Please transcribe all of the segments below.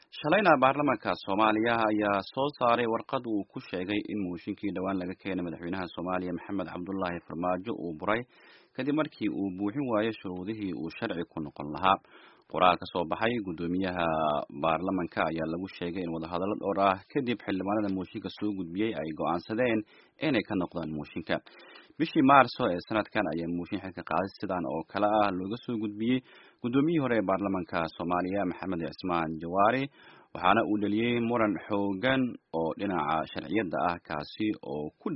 shalayna baarlamaanka Soomaaliya ayaa soo saaray warqad uu ku sheegay in mooshinkii dhawaan laga keenay madaxweynaha Soomaaliya Maxamed Cabdullaahi Farmaajo uu buray kadib markii uu buuxin waayay shuruudihii uu sharci ku noqon lahaa. Qoraal ka soo baxay gudoomiyaha baarlamaanka ayaa lagu sheegay in wadahadallo dhowr ah kadib xildhibaanada mooshinka soo gudbiyay ay go'aansadeen inay ka noqdaan mooshinka. bishii Maarso ee sanadkan ayaa mooshin xilka qaadis sidan oo kala ah looga soo gudbiyay gudoomiyihii hore ee baarlamaanka Soomaaliya Maxamed Cismaan Jawaari waxaana uu dhaliyay muran xoogan oo dhinaca sharciyada ah kaasi oo ku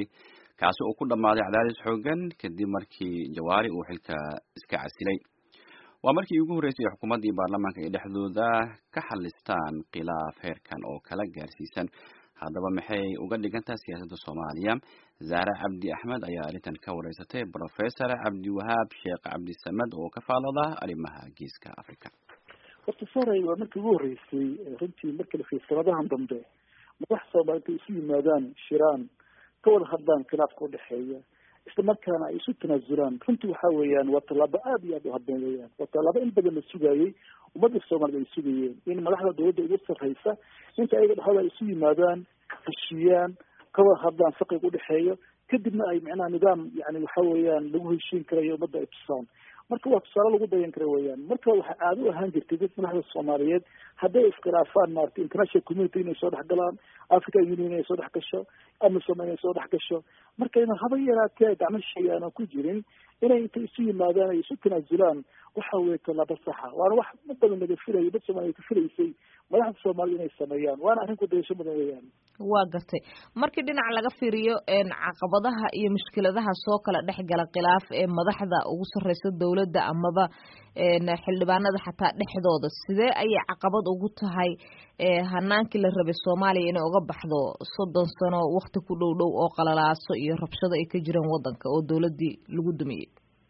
dhamaaday cadaadis xoogan kadib markii Jawaari uu xilka iska casilay. waa markii ugu horeysay xukuumadda baarlamaanka ay dhexdooda ka xalistaan khilaaf heerkan oo kala gaarsiisan. haddaba maxay uga dhigantaa siyaasadda Soomaaliya? Zahra Cabdi Axmed ayaa arrintan ka wareysatay Professor Cabdi Wahaab Sheekh Cabdi Samad oo ka faallooda arrimaha Geeska Afrika. Horta Saaray waa markii ugu horeysay runtii markii la fiirsado sanadahan dambe madax Soomaaliyeed ay isu yimaadaan shiraan ka wada hadlaan khilaafka u dhexeeya isla markaana ay isu tanaasulaan. runtii waxa weeyaan waa tallaabo aad iyo aad u habboon weeyaan. waa tallaabo in badan la sugayay, ummadda Soomaaliyeed ay sugayeen in madaxda dowladda ugu sarreysa inta ayaga dhexdooda ay isu yimaadaan heshiiyaan ka wada hadlaan farqiga u dhexeeya kadibna ay macnaha nidaam yani waxa weeyaan lagu heshiin karayo ummadda ay tusaan. marka waa tusaale lagu dayan kara weeyaan. marka waxa aad u ahaan jirtay dad madaxda Soomaaliyeed hadday iskhilaafaan maartay international community inay soo dhex galaan, African Union inay soo dhex gasho, AMISOM inay soo dhex gasho, marka in haba yaraatee gacmo shayaan ku jirin inay inta isu yimaadaan ay isu tanaasulaan waxa weeye tallaabo saxa. waana wax badan laga filayay dad Soomaaliyeed ka filaysay madaxda Soomaaliyeed inay sameeyaan, waana arrin ku dayasho badan weeyaan. waa gartay markii dhinac laga fiiriyo caqabadaha iyo mushkiladaha soo kala dhexgala khilaaf ee madaxda ugu sarreysa dowladda amaba xildhibaanada xataa dhexdooda sidee ayay caqabad ugu tahay hanaankii la rabay Soomaaliya inay uga baxdo 30 sano waqti ku dhow oo qalalaaso iyo rabshado ay ka jireen wadanka oo dowladii lagu dumiyay?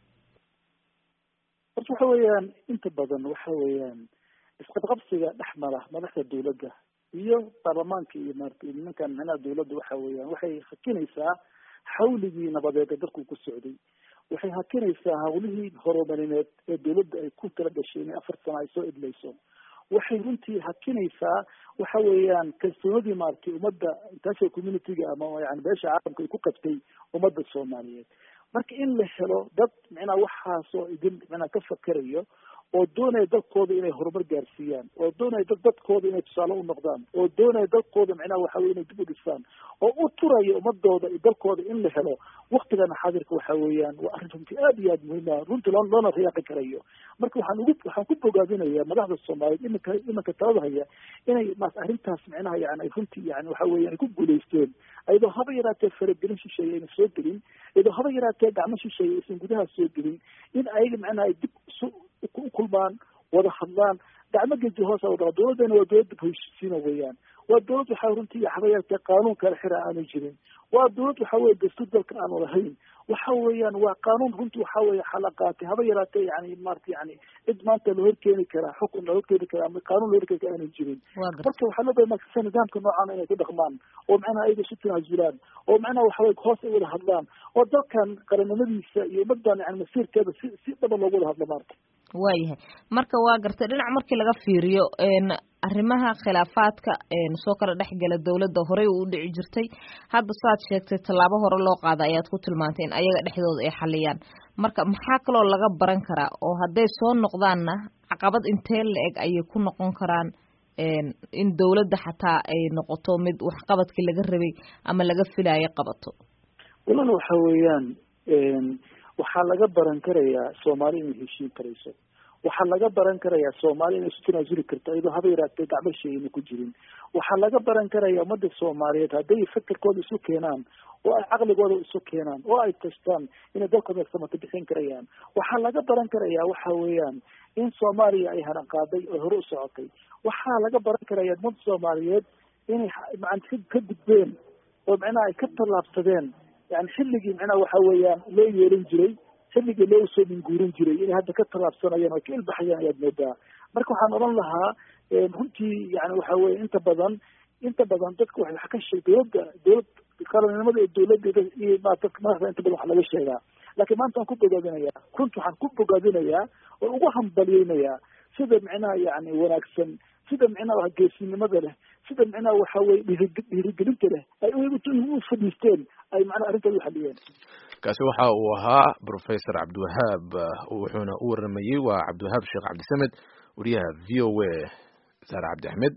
waxa weeyaan inta badan waxa weeyaan isqabqabsiga dhexmara madaxda dowladda iyo baarlamaanka iyo nimankan madaxda dowladda waxa weeyaan waxay hakinaysaa xawligii nabadeed ee dalku ku socday. waxay hakinaysaa hawlihii horumarineed ee dowladda ay ku kala dhashay in 4 sano ay soo idlayso. waxay runtii hakinaysaa waxa weeyaan kalsoonidii maartay ummadda international community-ga ama yani beesha caalamka ay ku qabtay ummadda Soomaaliyeed. marka in la helo dad macnaha waxaasoo idin macnaha ka fakarayo oo doonaya dadkooda inay horumar gaarsiiyaan, oo doonaya dadkooda inay tusaale u noqdaan, oo doonaya dadkooda macnaha waxa weeye inay dib u dhisaan, oo u turaya ummadooda iyo dalkooda in la helo waqtigan xaadirka waxa weeyaan waa arrin runtii aad iyo aad muhiim ah, runtii loona riyaaqi karayo. marka waxaan ku bogaadinayaa madaxda Soomaaliyeed iminka talada haya inay arrintaas macnaha yani runtii yani waxa weeyaan ku guuleysteen ayadoo haba yaraatee faragelin shisheeye ayna soo gelin, ayadoo haba yaraatee gacmo shisheeye aysan gudaha soo gelin, in ayaga macnaha ay dib u kulmaan wada hadlaan gacmo geji hoos wada. dowladana waa dowlad dib heshiisiina weeyaan. waa dowlad waxa runtii haba yaraatee qaanuun kala xira aanu jirin. waa dowlad waxa weeye dastuur dalka aan lahayn. waxa weeyaan waa qaanuun runtii waxa weeye xalaqaati haba yaraatee yani maartay yani cid maanta la horkeeni karaa xukun la horkeeni karaa ama qaanuun la horkeeni karaa aanu jirin. marka waxaa loo baahan marka nidaamka noocan inay ku dhaqmaan oo macnaha ay isu tanaasulaan oo macnaha waxa weeye hoos ay wada hadlaan oo dalkan qaranimadiisa iyo ummadan yani masiirkeeda si dhaba loogu wada hadlo maarta. waayahay marka waa gartay dhinac markii laga fiiriyo arrimaha khilaafaadka soo kala dhexgala dowladda horey u dhici jirtay, hadda saad sheegtay tallaabo hore loo qaada ayaad ku tilmaantay in ayaga dhexdooda ay xaliyaan. marka maxaa kaloo laga baran karaa oo hadday soo noqdaanna caqabad intee la-eg ayay ku noqon karaan in dowladda xataa ay noqoto mid waxqabadkii laga rabay ama laga filayo qabato? walaal waxa weeyaan waxaa laga baran karayaa Soomaali inay heshiin karayso. waxaa laga baran karayaa Soomaali inay isu tanaasuli karto iyadoo haba yaraatee gacmo shayna ku jirin. waxaa laga baran karayaa ummadda Soomaaliyeed hadday fikirkooda isu keenaan oo ay caqligooda isu keenaan oo ay tastaan inay dalkooda samata bixin karayaan. waxaa laga baran karayaa waxa weeyaan in Soomaaliya ay haran qaaday oo hore u socotay. waxaa laga baran karayaa ummadda Soomaaliyeed inay macna ka gudbeen oo macnaha ay ka tallaabsadeen yani xilligii macnaha waxa weeyaan loo yeelan jiray, xilligii loo soo minguurin jiray inay hadda ka tallaabsanayaan oo ka ilbaxayaan ayaad moodaa. marka waxaan odhan lahaa runtii yani waxa weeye inta badan dadka wax ka sheegay dowlad qaranimada ee dowladda iyo madaxda inta badan wax laga sheegaa. laakiin maanta aan ku bogaadinayaa runtii waxaan ku bogaadinayaa oo ugu hambaliyeynayaa sida macnaha yani wanaagsan sida micnaha geesinimada leh sida micnaha waxa weye dhiirigelinta leh ay u fadhiisteen ay macnaha arrintaas u xaliyeen. kaasi waxa uu ahaa professor cabdiwahaab wuxuuna u waramayey waa cabdiwahaab sheekh cabdisamed wariyaha v o a saare cabdi axmed.